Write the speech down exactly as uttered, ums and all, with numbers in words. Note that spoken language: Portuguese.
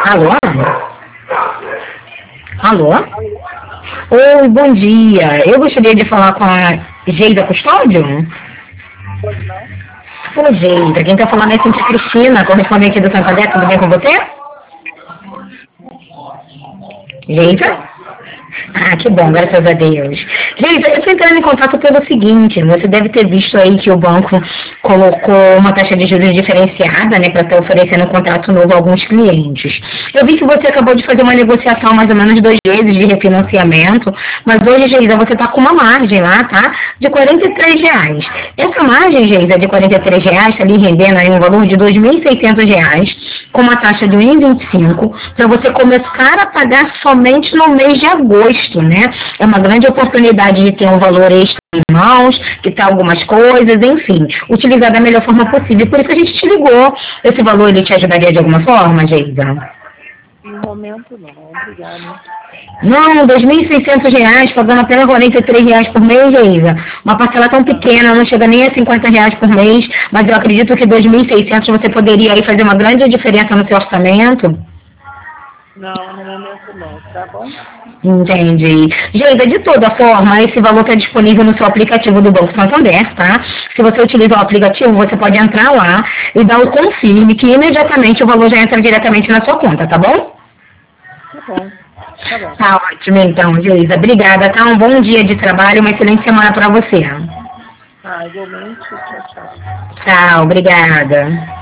Alô? Alô? Oi, bom dia. Eu gostaria de falar com a Geida Custódio. Pode não? Ô, Geida, quem está falando é Cintia Cristina, correspondente do Santander. Tudo bem com você? Geida? Ah, que bom, graças a Deus. Geida, eu estou entrando em contato pelo seguinte, você deve ter visto aí que o banco colocou uma taxa de juros diferenciada, né, para estar oferecendo um contrato novo a alguns clientes. Eu vi que você acabou de fazer uma negociação mais ou menos dois vezes de refinanciamento, mas hoje, Geida, você está com uma margem lá, tá? De quarenta e três reais. Essa margem, Geida, de quarenta e três reais, está ali rendendo aí um valor de dois mil e seiscentos reais, com uma taxa de um vírgula vinte e cinco, para você começar a pagar somente no mês de agosto, né? É uma grande oportunidade de ter um valor extra em mãos, quitar algumas coisas, enfim, utilizar da melhor forma possível. Por isso a gente te ligou. Esse valor, ele te ajudaria de alguma forma, Geida? No momento não, obrigada. Não, dois mil e seiscentos reais, pagando apenas quarenta e três reais por mês, Geisa. Uma parcela tão pequena, não chega nem a cinquenta reais por mês, mas eu acredito que dois mil e seiscentos você poderia aí fazer uma grande diferença no seu orçamento. Não, no momento não, tá bom? Entendi. Geisa, de toda forma, esse valor está disponível no seu aplicativo do Banco Santander, tá? Se você utilizar o aplicativo, você pode entrar lá e dar o confirme que imediatamente o valor já entra diretamente na sua conta, tá bom? Tá bom, tá bom. Tá ótimo, então, Geisa. Obrigada, tá? Um bom dia de trabalho, uma excelente semana para você. Ah, igualmente, tchau, tchau. Tchau, obrigada.